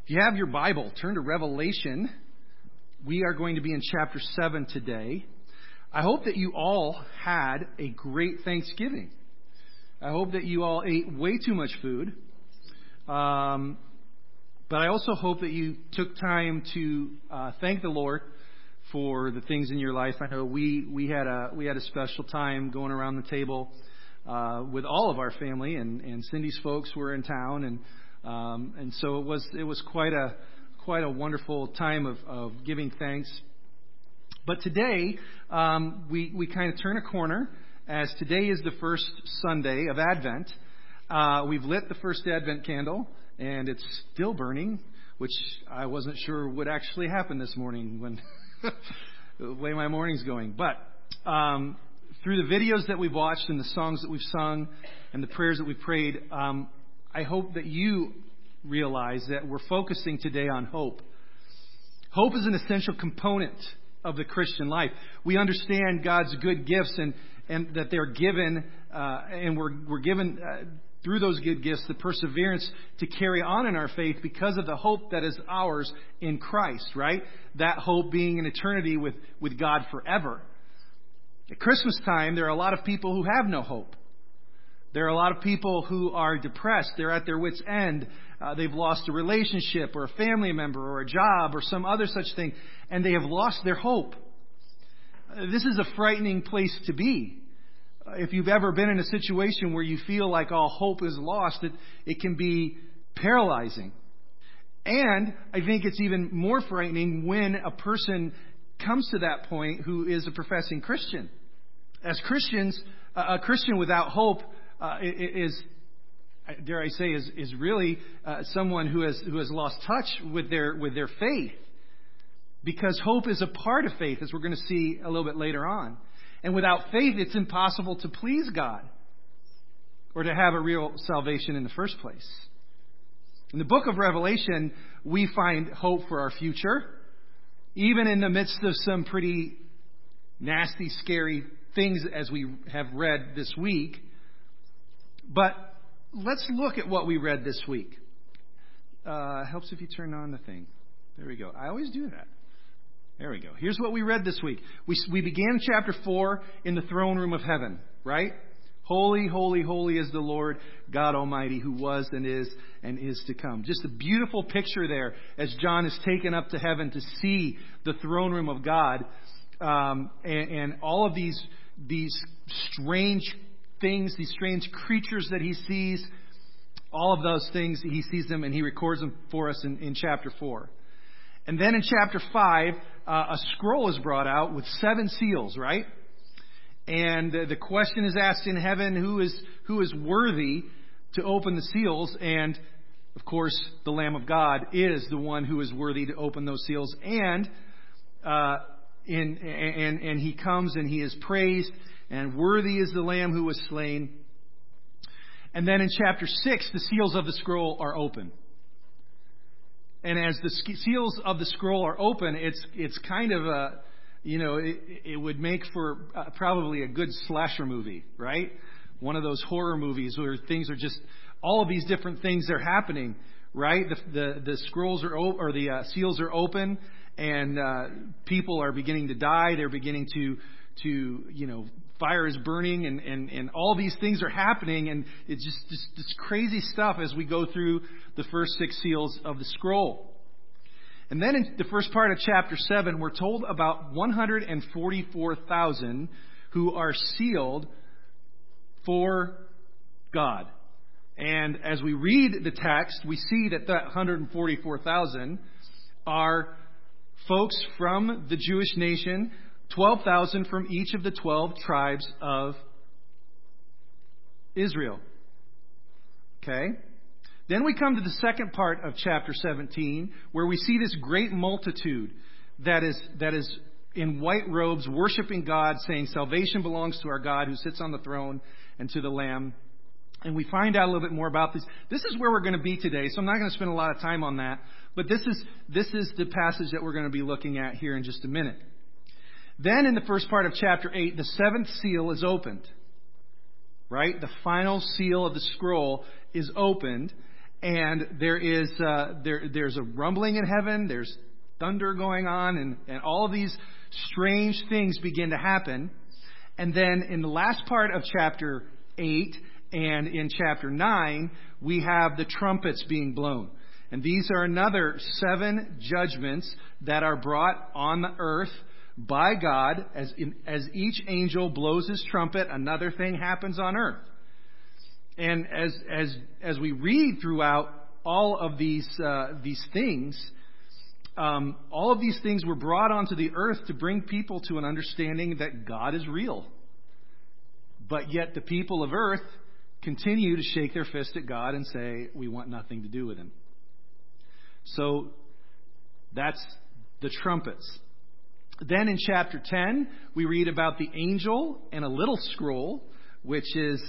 If you have your Bible, turn to Revelation. We are going to be in chapter 7 today. I hope that you all had a great Thanksgiving. I hope that you all ate way too much food. But I also hope that you took time to thank the Lord for the things in your life. I know we had a special time going around the table with all of our family, and Cindy's folks were in town, and so it was quite a wonderful time of giving thanks. But today we kind of turn a corner, as today is the first Sunday of Advent. We've lit the first Advent candle, and it's still burning, which I wasn't sure would actually happen this morning when the way my morning's going. But through the videos that we've watched and the songs that we've sung and the prayers that we've prayed, I hope that you realize that we're focusing today on hope. Hope is an essential component of the Christian life. We understand God's good gifts and that they're given, and we're given through those good gifts the perseverance to carry on in our faith because of the hope that is ours in Christ, right? That hope being an eternity with God forever. At Christmas time, there are a lot of people who have no hope. There are a lot of people who are depressed. They're at their wits' end. They've lost a relationship or a family member or a job or some other such thing, and they have lost their hope. This is a frightening place to be. If you've ever been in a situation where you feel like all hope is lost, it can be paralyzing. And I think it's even more frightening when a person comes to that point who is a professing Christian. As Christians, a Christian without hope is, dare I say, is really someone who has lost touch with their faith, because hope is a part of faith, as we're going to see a little bit later on. And without faith, it's impossible to please God or to have a real salvation in the first place. In the book of Revelation, we find hope for our future, even in the midst of some pretty nasty, scary things as we have read this week. But let's look at what we read this week. Helps if you turn on the thing. There we go. I always do that. There we go. Here's what we read this week. We began chapter 4 in the throne room of heaven, right? Holy, holy, holy is the Lord God Almighty, who was and is to come. Just a beautiful picture there as John is taken up to heaven to see the throne room of God, and all of these strange things, these strange creatures that he sees. All of those things, he sees them and he records them for us in chapter 4. And then in chapter 5, a scroll is brought out with 7 seals, right? And the question is asked in heaven, who is worthy to open the seals? And of course, the Lamb of God is the one who is worthy to open those seals. And he comes and he is praised, and worthy is the Lamb who was slain. And then in chapter 6, the seals of the scroll are open. And as the seals of the scroll are open, it's kind of a, it would make for probably a good slasher movie, right? One of those horror movies where things are just, all of these different things are happening, right? The scrolls are open, or the seals are open, and people are beginning to die. They're beginning to fire is burning, and all these things are happening, and it's just this crazy stuff as we go through the first 6 seals of the scroll. And then in the first part of chapter 7, we're told about 144,000 who are sealed for God. And as we read the text, we see that 144,000 are folks from the Jewish nation, 12,000 from each of the 12 tribes of Israel. Okay? Then we come to the second part of chapter 17, where we see this great multitude that is in white robes worshiping God, saying salvation belongs to our God who sits on the throne and to the Lamb. And we find out a little bit more about this. This is where we're going to be today, so I'm not going to spend a lot of time on that. But this is the passage that we're going to be looking at here in just a minute. Then in the first part of chapter 8, the 7th seal is opened. Right? The final seal of the scroll is opened. and there's a rumbling in heaven, there's thunder going on, and all of these strange things begin to happen. And then in the last part of chapter 8 and in chapter 9, we have the trumpets being blown. And these are another 7 judgments that are brought on the earth by God. As each angel blows his trumpet, another thing happens on earth. And as we read throughout all of these things, all of these things were brought onto the earth to bring people to an understanding that God is real. But yet the people of earth continue to shake their fist at God and say, we want nothing to do with him. So that's the trumpets. Then in chapter 10, we read about the angel and a little scroll, which is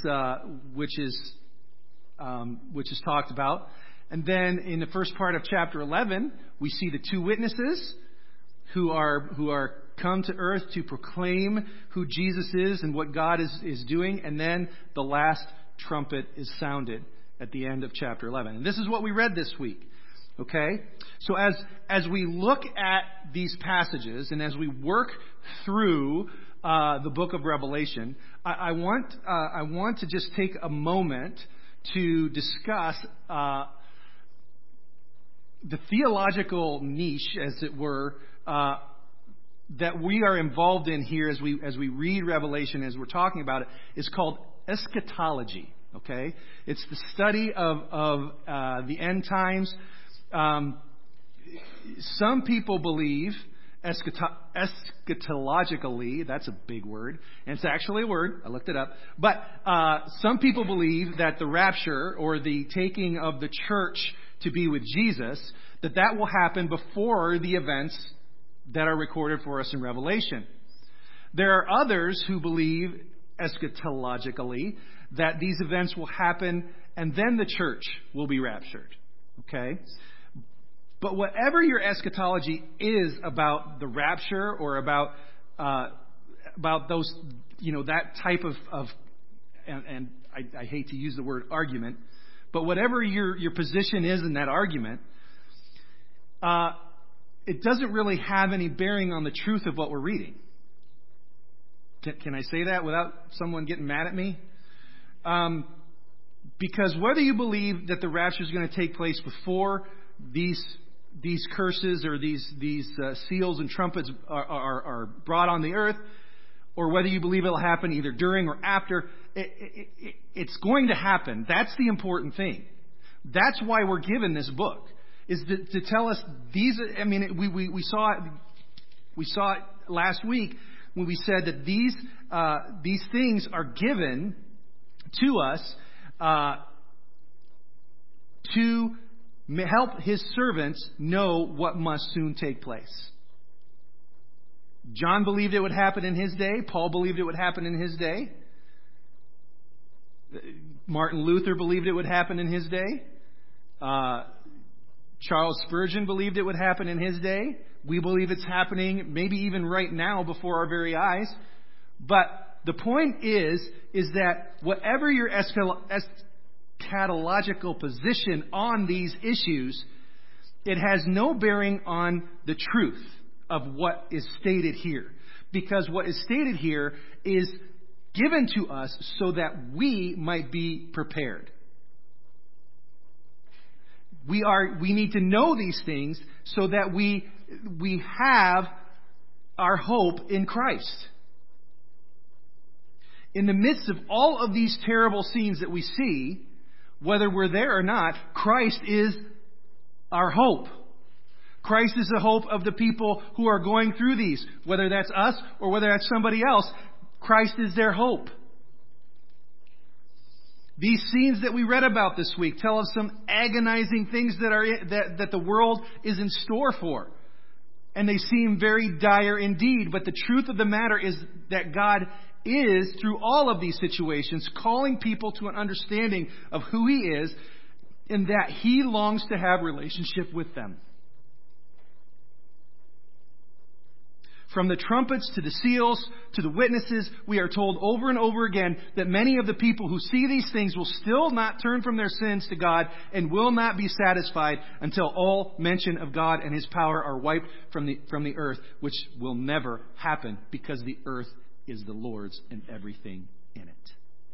talked about. And then in the first part of chapter 11, we see the 2 witnesses who are come to earth to proclaim who Jesus is and what God is doing. And then the last trumpet is sounded at the end of chapter 11. And this is what we read this week. Okay? So as we look at these passages and as we work through the book of Revelation, I want to just take a moment to discuss the theological niche, as it were, that we are involved in here as we read Revelation, as we're talking about it, is called eschatology. Okay, it's the study of the end times. Some people believe eschatologically, that's a big word, and it's actually a word, I looked it up, but some people believe that the rapture, or the taking of the church to be with Jesus, that will happen before the events that are recorded for us in Revelation. There are others who believe eschatologically that these events will happen and then the church will be raptured. Okay? But whatever your eschatology is about the rapture or about those, that type of and I hate to use the word argument, but whatever your position is in that argument, it doesn't really have any bearing on the truth of what we're reading. Can I say that without someone getting mad at me? Because whether you believe that the rapture is going to take place before these curses or these seals and trumpets are brought on the earth, or whether you believe it'll happen either during or after, it's going to happen. That's the important thing. That's why we're given this book, is to tell us these. I mean, we saw it last week when we said that these things are given to us to help his servants know what must soon take place. John believed it would happen in his day. Paul believed it would happen in his day. Martin Luther believed it would happen in his day. Charles Spurgeon believed it would happen in his day. We believe it's happening maybe even right now before our very eyes. But the point is that whatever your eschatological position on these issues, it has no bearing on the truth of what is stated here. Because what is stated here is given to us so that we might be prepared. We need to know these things so that we have our hope in Christ. In the midst of all of these terrible scenes that we see, whether we're there or not, Christ is our hope. Christ is the hope of the people who are going through these. Whether that's us or whether that's somebody else, Christ is their hope. These scenes that we read about this week tell us some agonizing things that the world is in store for. And they seem very dire indeed. But the truth of the matter is that God is, through all of these situations, calling people to an understanding of who He is, and that He longs to have relationship with them. From the trumpets to the seals to the witnesses, we are told over and over again that many of the people who see these things will still not turn from their sins to God and will not be satisfied until all mention of God and His power are wiped from the earth, which will never happen because the earth is the Lord's and everything in it.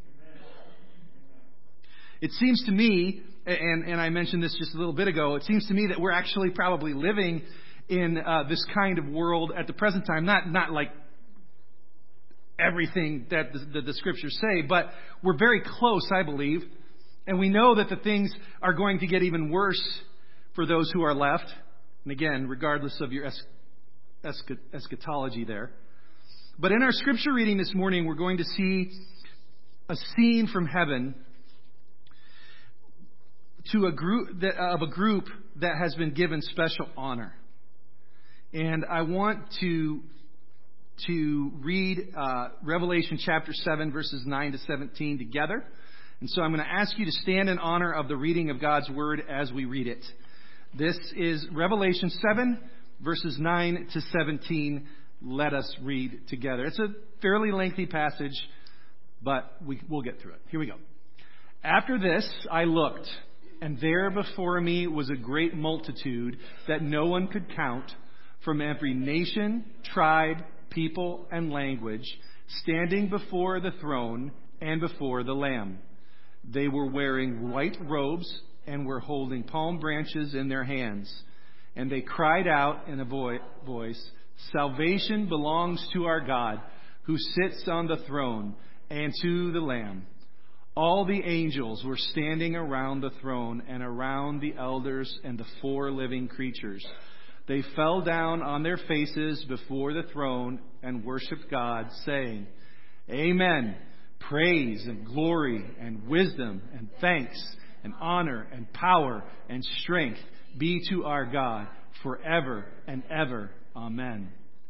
It seems to me, and I mentioned this just a little bit ago, it seems to me that we're actually probably living in this kind of world at the present time. Not like everything that the Scriptures say, but we're very close, I believe. And we know that the things are going to get even worse for those who are left. And again, regardless of your eschatology there. But in our Scripture reading this morning, we're going to see a scene from heaven to a group that has been given special honor. And I want to read Revelation chapter 7, verses 9 to 17 together. And so I'm going to ask you to stand in honor of the reading of God's Word as we read it. This is Revelation 7, verses 9 to 17. Let us read together. It's a fairly lengthy passage, but we'll get through it. Here we go. After this, I looked, and there before me was a great multitude that no one could count, from every nation, tribe, people, and language, standing before the throne and before the Lamb. They were wearing white robes and were holding palm branches in their hands. And they cried out in a voice, "Salvation belongs to our God, who sits on the throne, and to the Lamb." All the angels were standing around the throne and around the elders and the 4 living creatures. They fell down on their faces before the throne and worshiped God, saying, "Amen. Praise and glory and wisdom and thanks and honor and power and strength be to our God forever and ever. Amen."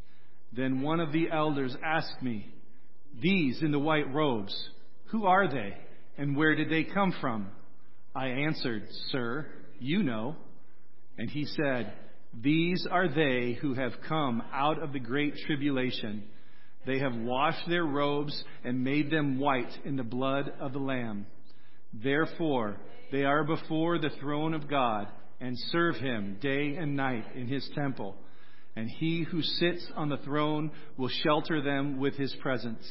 Then one of the elders asked me, "These in the white robes, who are they, and where did they come from?" I answered, "Sir, you know." And he said, "These are they who have come out of the great tribulation. They have washed their robes and made them white in the blood of the Lamb. Therefore, they are before the throne of God and serve Him day and night in His temple. And He who sits on the throne will shelter them with His presence.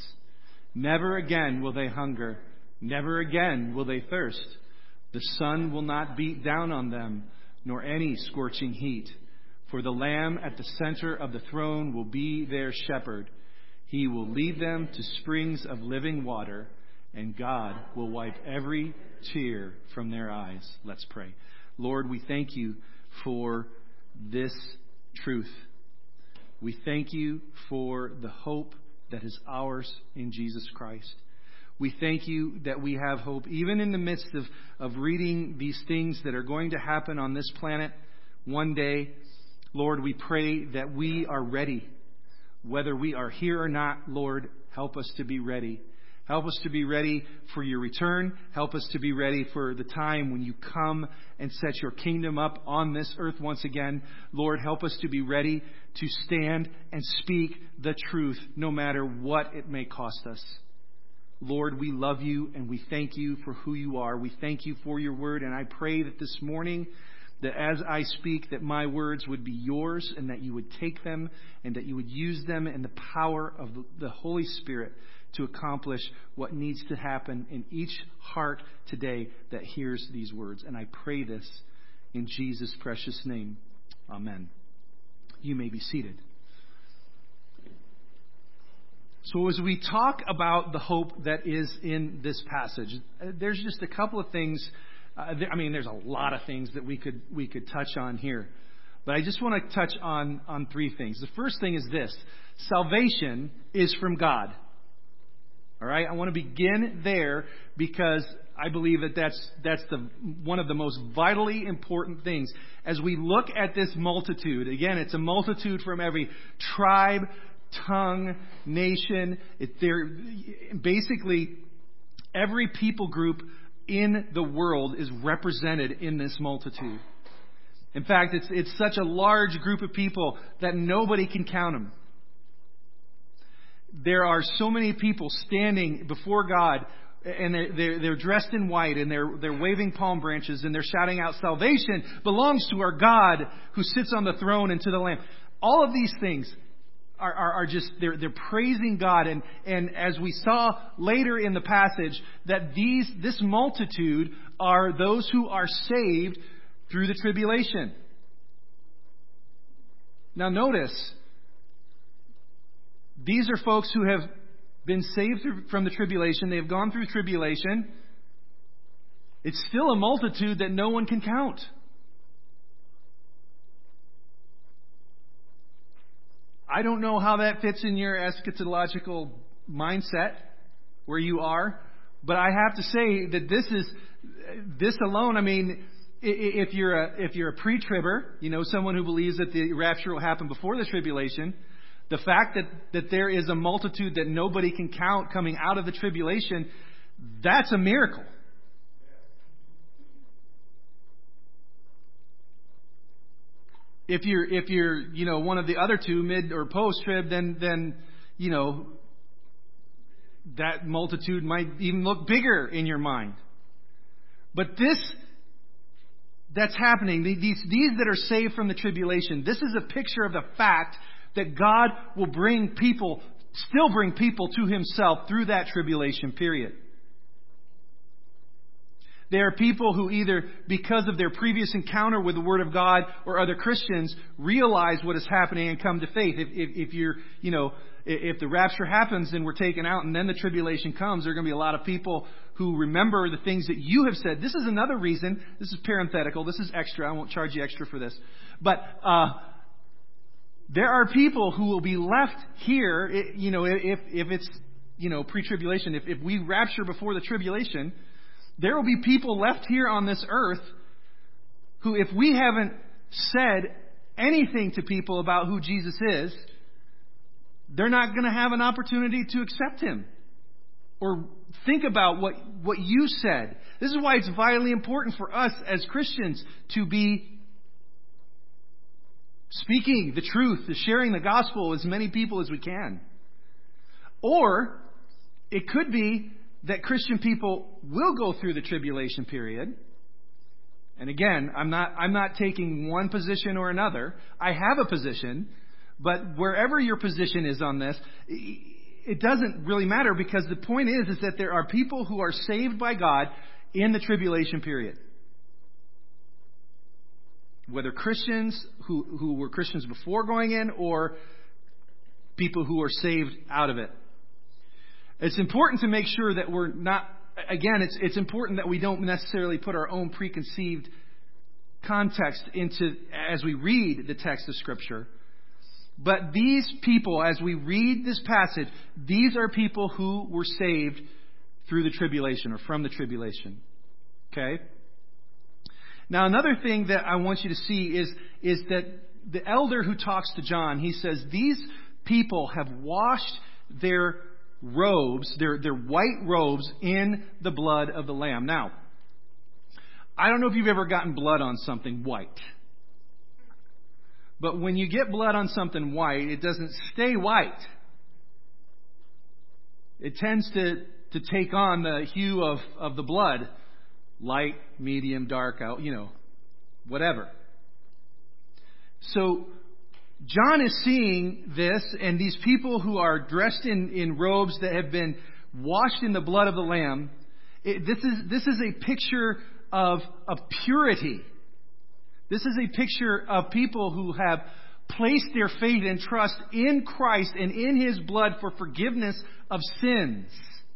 Never again will they hunger. Never again will they thirst. The sun will not beat down on them, nor any scorching heat. For the Lamb at the center of the throne will be their shepherd. He will lead them to springs of living water, and God will wipe every tear from their eyes." Let's pray. Lord, we thank you for this truth. We thank you for the hope that is ours in Jesus Christ. We thank you that we have hope even in the midst of reading these things that are going to happen on this planet one day. Lord, we pray that we are ready. Whether we are here or not, Lord, help us to be ready. Help us to be ready for your return. Help us to be ready for the time when you come and set your kingdom up on this earth once again. Lord, help us to be ready to stand and speak the truth, no matter what it may cost us. Lord, we love you and we thank you for who you are. We thank you for your word, and I pray that this morning, that as I speak, that my words would be yours and that you would take them and that you would use them in the power of the Holy Spirit to accomplish what needs to happen in each heart today that hears these words. And I pray this in Jesus' precious name. Amen. You may be seated. So as we talk about the hope that is in this passage, there's just a couple of things. There's a lot of things that we could touch on here. But I just want to touch on 3 things. The first thing is this: salvation is from God. All right? I want to begin there because I believe that that's one of the most vitally important things. As we look at this multitude, again, it's a multitude from every tribe, tongue, nation. Basically, every people group in the world is represented in this multitude. In fact, it's such a large group of people that nobody can count them. there are so many people standing before God, and they're dressed in white, and they're waving palm branches, and they're shouting out, "Salvation belongs to our God who sits on the throne and to the Lamb." All of these things are just, they're praising God. And as we saw later in the passage, that this multitude are those who are saved through the tribulation. Now notice, these are folks who have been saved from the tribulation. They have gone through tribulation. It's still a multitude that no one can count. I don't know how that fits in your eschatological mindset where you are, but I have to say that this alone, I mean, if you're a pre-tribber, someone who believes that the rapture will happen before the tribulation, the fact that there is a multitude that nobody can count coming out of the tribulation, that's a miracle. If you're one of the other two, mid or post-trib, then that multitude might even look bigger in your mind. But that's happening. These that are saved from the tribulation, this is a picture of the fact that God will still bring people to Himself through that tribulation period. There are people who either, because of their previous encounter with the Word of God or other Christians, realize what is happening and come to faith. If the rapture happens and we're taken out and then the tribulation comes, there are going to be a lot of people who remember the things that you have said. This is another reason. This is parenthetical. This is extra. I won't charge you extra for this. But there are people who will be left here, if it's, pre-tribulation. If we rapture before the tribulation, there will be people left here on this earth who, if we haven't said anything to people about who Jesus is, they're not going to have an opportunity to accept Him or think about what you said. This is why it's vitally important for us as Christians to be speaking the truth, to sharing the gospel with as many people as we can. Or it could be that Christian people will go through the tribulation period. And again, I'm not taking one position or another. I have a position, but wherever your position is on this, it doesn't really matter, because the point is that there are people who are saved by God in the tribulation period. Whether Christians who were Christians before going in, or people who are saved out of it. It's important to make sure that we're not, again, it's important that we don't necessarily put our own preconceived context into as we read the text of Scripture. But these people, as we read this passage, these are people who were saved through the tribulation or from the tribulation. Okay? Now, another thing that I want you to see is that the elder who talks to John, he says, these people have washed their robes, their white robes, in the blood of the Lamb. Now, I don't know if you've ever gotten blood on something white. But when you get blood on something white, it doesn't stay white. It tends to take on the hue of the blood. Light, medium, dark, whatever. So John is seeing this, and these people who are dressed in robes that have been washed in the blood of the Lamb, this is a picture of purity. This is a picture of people who have placed their faith and trust in Christ and in His blood for forgiveness of sins.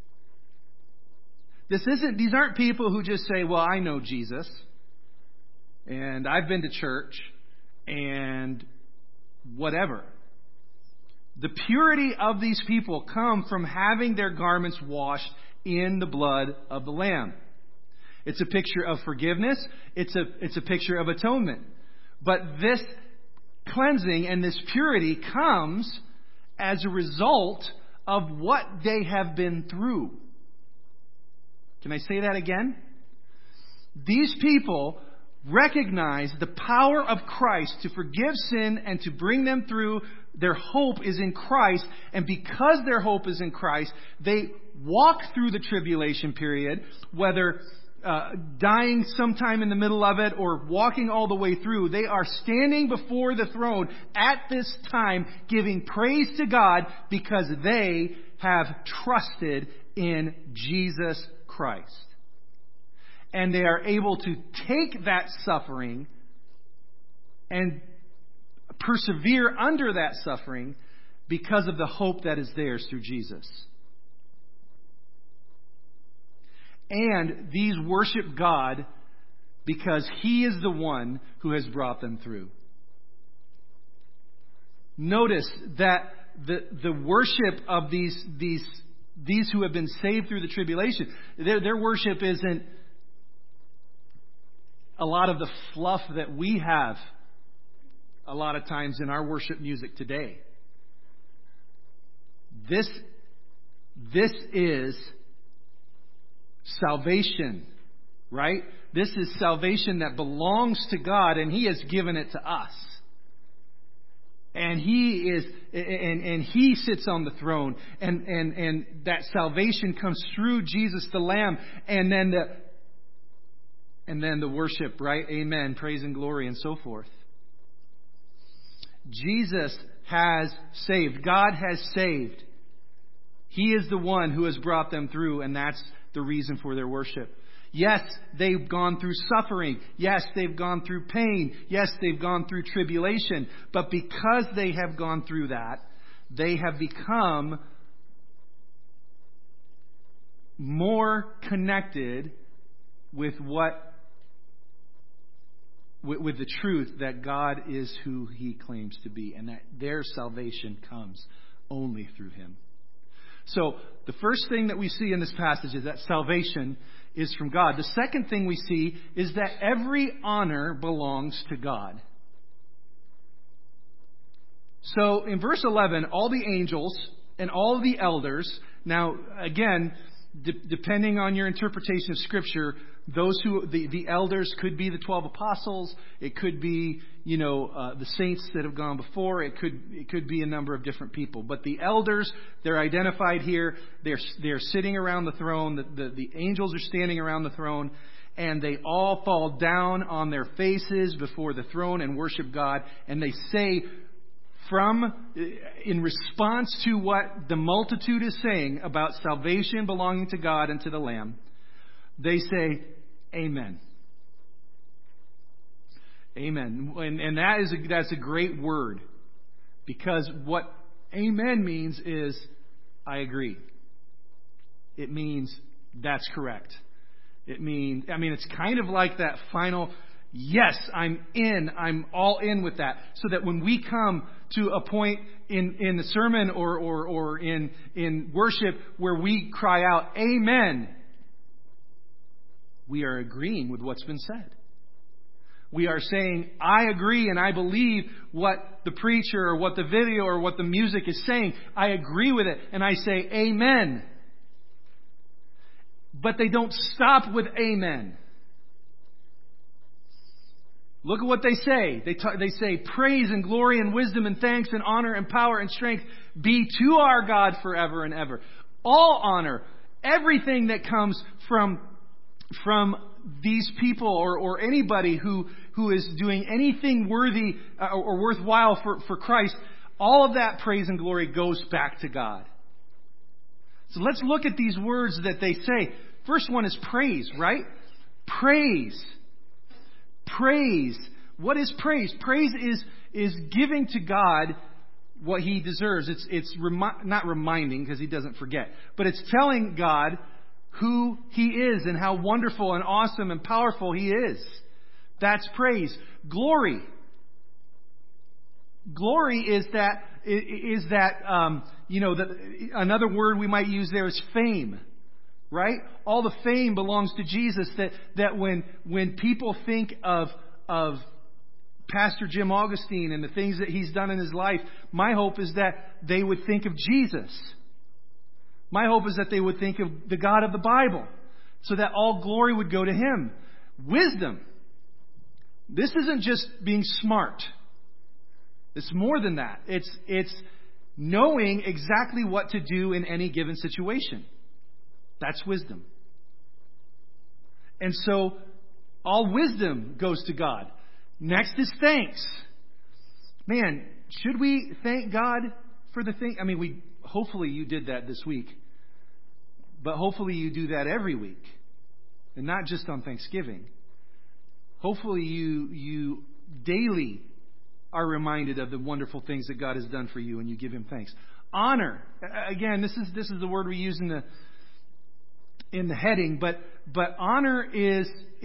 These aren't people who just say, well, I know Jesus, and I've been to church, and whatever. The purity of these people come from having their garments washed in the blood of the Lamb. It's a picture of forgiveness. It's a picture of atonement. But this cleansing and this purity comes as a result of what they have been through. Can I say that again? These people recognize the power of Christ to forgive sin and to bring them through. Their hope is in Christ, and because their hope is in Christ, they walk through the tribulation period, whether dying sometime in the middle of it or walking all the way through. They are standing before the throne at this time, giving praise to God because they have trusted in Jesus Christ. And they are able to take that suffering and persevere under that suffering because of the hope that is theirs through Jesus. And these worship God because He is the one who has brought them through. Notice that the worship of these who have been saved through the tribulation, their worship isn't a lot of the fluff that we have a lot of times in our worship music today. This is salvation, right? This is salvation that belongs to God, and He has given it to us. And He sits on the throne, and that salvation comes through Jesus the Lamb, and then the worship, right? Amen, praise and glory, and so forth. Jesus has saved. God has saved. He is the one who has brought them through, and that's the reason for their worship. Yes, they've gone through suffering. Yes, they've gone through pain. Yes, they've gone through tribulation. But because they have gone through that, they have become more connected with the truth that God is who He claims to be, and that their salvation comes only through Him. So, the first thing that we see in this passage is that salvation is from God. The second thing we see is that every honor belongs to God. So, in verse 11, all the angels and all the elders, now, again, depending on your interpretation of Scripture, the elders could be the 12 apostles. It could be, the saints that have gone before. It could be a number of different people. But the elders, they're identified here. They're sitting around the throne. The angels are standing around the throne, and they all fall down on their faces before the throne and worship God. And they say, in response to what the multitude is saying about salvation belonging to God and to the Lamb, they say, Amen. Amen. And that's a great word, because what amen means is I agree. It means that's correct. It's kind of like that final, yes, I'm in. I'm all in with that. So that when we come to a point in the sermon or in worship where we cry out, Amen, we are agreeing with what's been said. We are saying, I agree and I believe what the preacher or what the video or what the music is saying. I agree with it and I say, Amen. But they don't stop with Amen. Look at what they say. They say, praise and glory and wisdom and thanks and honor and power and strength be to our God forever and ever. All honor, everything that comes from these people or anybody who is doing anything worthy or worthwhile for Christ, all of that praise and glory goes back to God. So let's look at these words that they say. First one is praise, right? Praise. Praise. What is praise? Praise is giving to God what He deserves. It's not reminding, because He doesn't forget, but it's telling God who He is and how wonderful and awesome and powerful He is. That's praise. Glory. Glory is another word we might use there is fame. Right? All the fame belongs to Jesus. That when people think of Pastor Jim Augustine and the things that he's done in his life, my hope is that they would think of Jesus. My hope is that they would think of the God of the Bible, so that all glory would go to Him. Wisdom. This isn't just being smart. It's more than that. It's knowing exactly what to do in any given situation. That's wisdom. And so all wisdom goes to God. Next is thanks. Man, should we thank God for the thing? I mean, hopefully you did that this week. But hopefully you do that every week. And not just on Thanksgiving. Hopefully you daily are reminded of the wonderful things that God has done for you and you give Him thanks. Honor. Again, this is the word we use in the heading, but honor is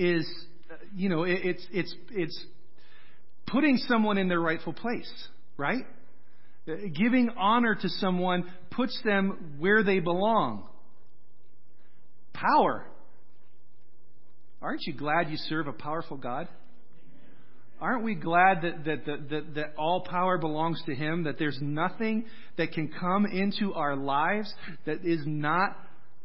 it's putting someone in their rightful place, right? Giving honor to someone puts them where they belong. Power. Aren't you glad you serve a powerful God? Aren't we glad that all power belongs to Him? That there's nothing that can come into our lives that is not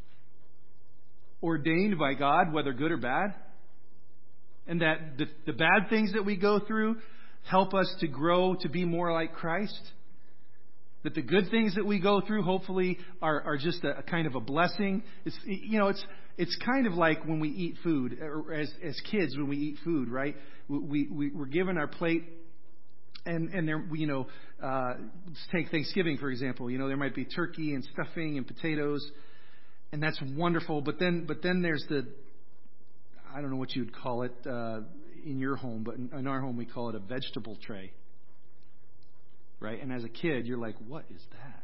ordained by God, whether good or bad? And that the bad things that we go through help us to grow to be more like Christ? That the good things that we go through hopefully are just a kind of a blessing? It's kind of like when we eat food, or as kids when we eat food, right? We're given our plate, and there, let's take Thanksgiving for example. There might be turkey and stuffing and potatoes, and that's wonderful. But then there's I don't know what you would call it in your home, but in our home we call it a vegetable tray, right? And as a kid, you're like, what is that?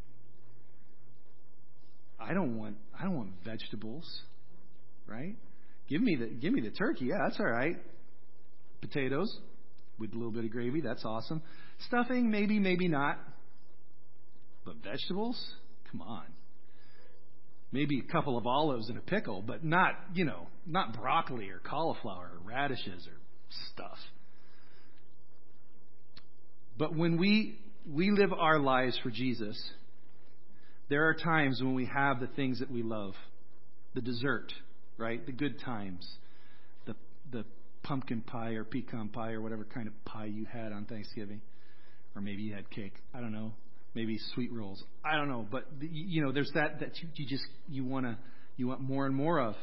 I don't want vegetables, right? Give me the turkey. Yeah, that's all right. Potatoes with a little bit of gravy. That's awesome. Stuffing, maybe not. But vegetables? Come on. Maybe a couple of olives and a pickle, but not broccoli or cauliflower or radishes or stuff. But when we live our lives for Jesus, there are times when we have the things that we love. The dessert, right? The good times. The pumpkin pie or pecan pie or whatever kind of pie you had on Thanksgiving. Or maybe you had cake. I don't know. Maybe sweet rolls. I don't know. But, there's that you want more and more of.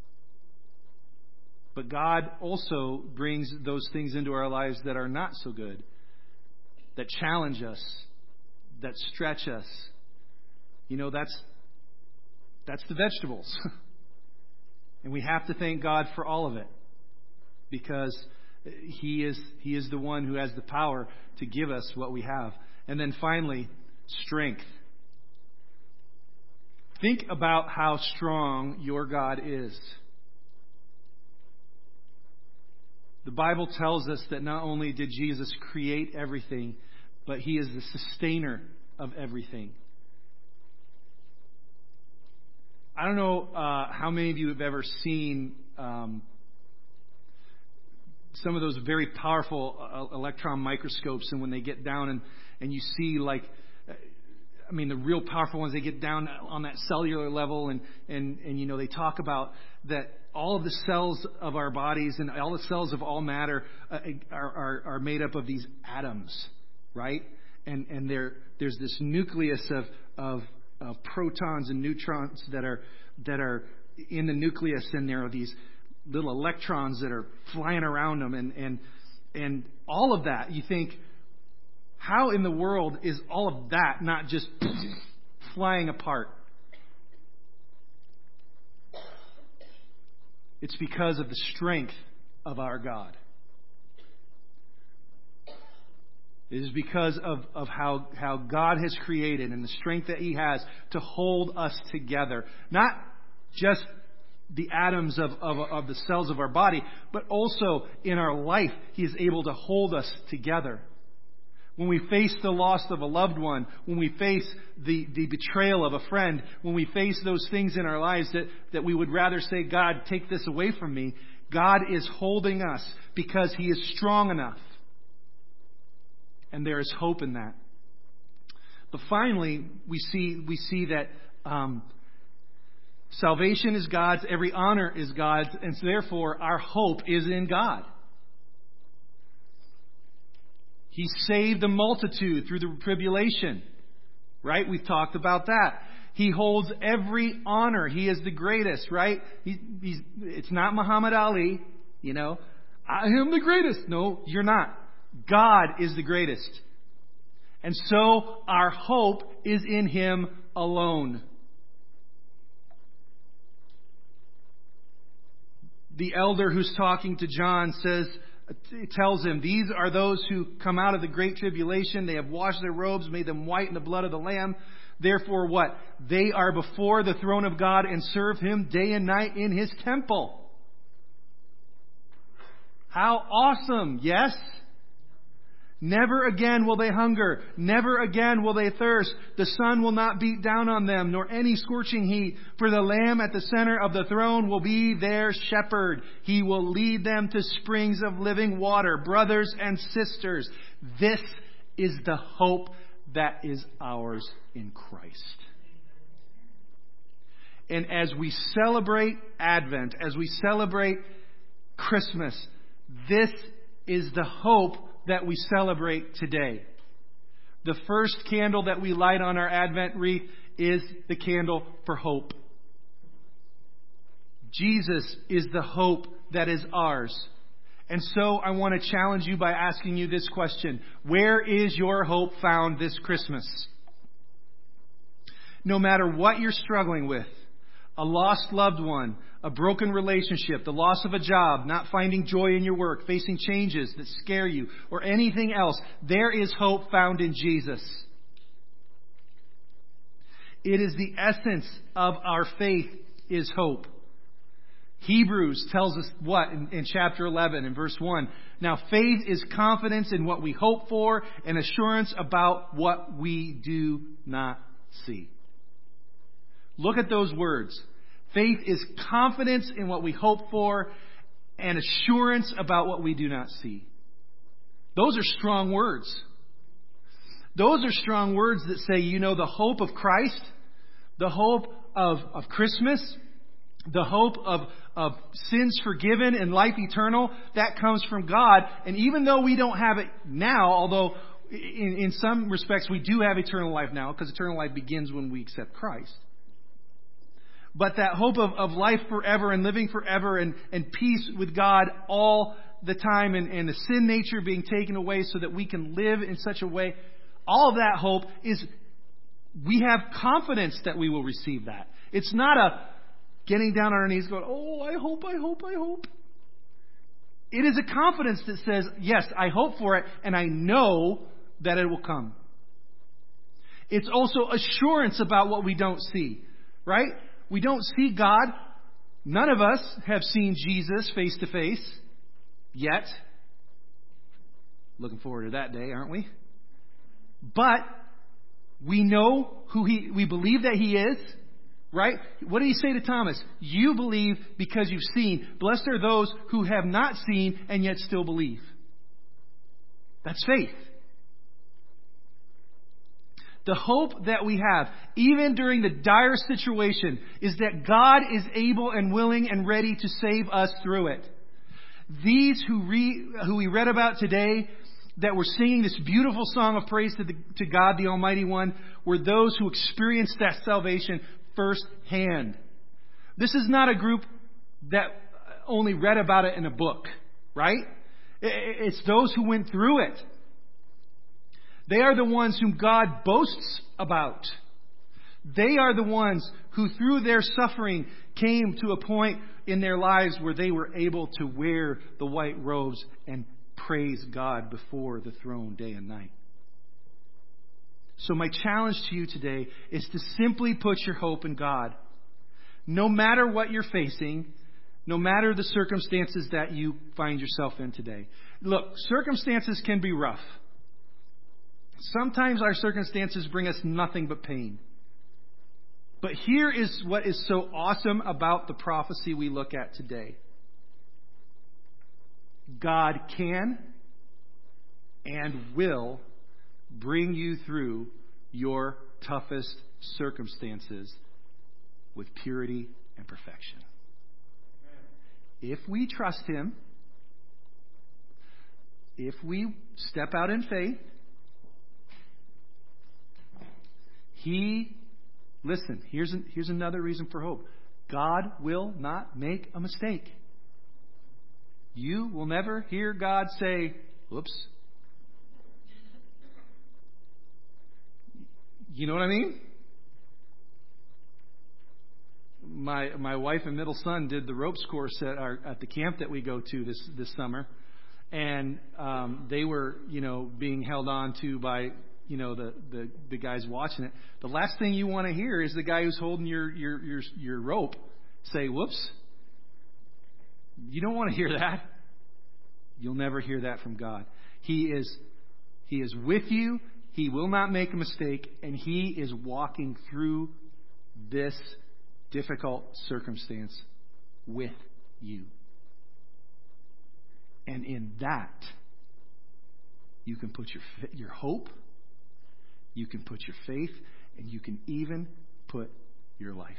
But God also brings those things into our lives that are not so good. That challenge us. That stretch us. That's the vegetables. And we have to thank God for all of it. Because He is the one who has the power to give us what we have. And then finally, strength. Think about how strong your God is. The Bible tells us that not only did Jesus create everything, but He is the sustainer of everything. I don't know how many of you have ever seen some of those very powerful electron microscopes, and when they get down and you see the real powerful ones, they get down on that cellular level, and they talk about that all of the cells of our bodies and all the cells of all matter are made up of these atoms, right? And there's this nucleus of protons and neutrons that are in the nucleus, and there are these little electrons that are flying around them, and all of that. You think, how in the world is all of that not just flying apart? It's because of the strength of our God. It is because of how God has created and the strength that He has to hold us together. Not just the atoms of the cells of our body, but also in our life, He is able to hold us together. When we face the loss of a loved one, when we face the betrayal of a friend, when we face those things in our lives that we would rather say, God, take this away from me, God is holding us because He is strong enough. And there is hope in that. But finally, we see that salvation is God's, every honor is God's, and so therefore our hope is in God. He saved the multitude through the tribulation. Right? We've talked about that. He holds every honor. He is the greatest, right? It's not Muhammad Ali, I am the greatest. No, you're not. God is the greatest. And so our hope is in Him alone. The elder who's talking to John tells him, these are those who come out of the great tribulation. They have washed their robes, made them white in the blood of the Lamb. Therefore what? They are before the throne of God and serve Him day and night in His temple. How awesome, yes? Never again will they hunger. Never again will they thirst. The sun will not beat down on them, nor any scorching heat. For the Lamb at the center of the throne will be their shepherd. He will lead them to springs of living water. Brothers and sisters, this is the hope that is ours in Christ. And as we celebrate Advent, as we celebrate Christmas, this is the hope that we celebrate today. The first candle that we light on our Advent wreath is the candle for hope. Jesus is the hope that is ours. And so I want to challenge you by asking you this question. Where is your hope found this Christmas? No matter what you're struggling with, a lost loved one, a broken relationship, the loss of a job, not finding joy in your work, facing changes that scare you, or anything else, there is hope found in Jesus. It is the essence of our faith is hope. Hebrews tells us what in chapter 11 in verse 1. Now faith is confidence in what we hope for and assurance about what we do not see. Look at those words. Faith is confidence in what we hope for and assurance about what we do not see. Those are strong words. Those are strong words that say, the hope of Christ, the hope of Christmas, the hope of sins forgiven and life eternal, that comes from God. And even though we don't have it now, although in some respects we do have eternal life now, because eternal life begins when we accept Christ. But that hope of life forever and living forever and peace with God all the time and the sin nature being taken away so that we can live in such a way, all of that hope is, we have confidence that we will receive that. It's not a getting down on our knees going, oh, I hope. It is a confidence that says, yes, I hope for it and I know that it will come. It's also assurance about what we don't see, right? We don't see God. None of us have seen Jesus face to face yet. Looking forward to that day, aren't we? But we know we believe that He is, right? What did He say to Thomas? You believe because you've seen. Blessed are those who have not seen and yet still believe. That's faith. The hope that we have, even during the dire situation, is that God is able and willing and ready to save us through it. These who we read about today, that were singing this beautiful song of praise to God, the Almighty One, were those who experienced that salvation firsthand. This is not a group that only read about it in a book, right? It's those who went through it. They are the ones whom God boasts about. They are the ones who through their suffering came to a point in their lives where they were able to wear the white robes and praise God before the throne day and night. So my challenge to you today is to simply put your hope in God. No matter what you're facing, no matter the circumstances that you find yourself in today. Look, circumstances can be rough. Sometimes our circumstances bring us nothing but pain. But here is what is so awesome about the prophecy we look at today. God can and will bring you through your toughest circumstances with purity and perfection. If we trust Him, if we step out in faith, listen, here's another reason for hope. God will not make a mistake. You will never hear God say, "Whoops." You know what I mean? My wife and middle son did the ropes course at the camp that we go to this summer, and they were being held on to by the guys watching it. The last thing you want to hear is the guy who's holding your rope say, "Whoops." You don't want to hear that. You'll never hear that from God. He is with you. He will not make a mistake, and He is walking through this difficult circumstance with you. And in that, you can put your hope, you can put your faith, and you can even put your life.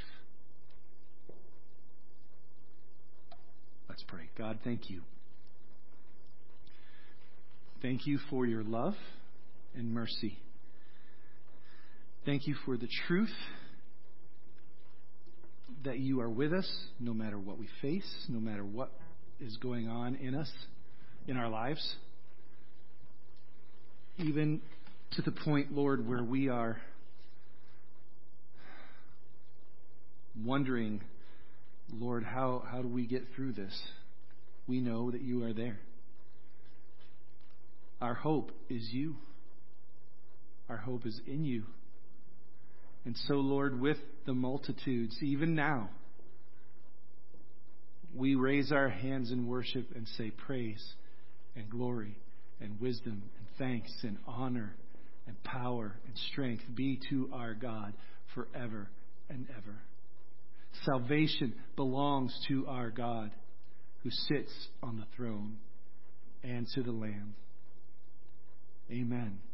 Let's pray. God, thank you. Thank you for your love and mercy. Thank you for the truth that you are with us no matter what we face, no matter what is going on in us, in our lives. Even to the point, Lord, where we are wondering, Lord, how do we get through this? We know that you are there. Our hope is you. Our hope is in you. And so, Lord, with the multitudes, even now, we raise our hands in worship and say praise and glory and wisdom and thanks and honor and power and strength be to our God forever and ever. Salvation belongs to our God who sits on the throne and to the Lamb. Amen.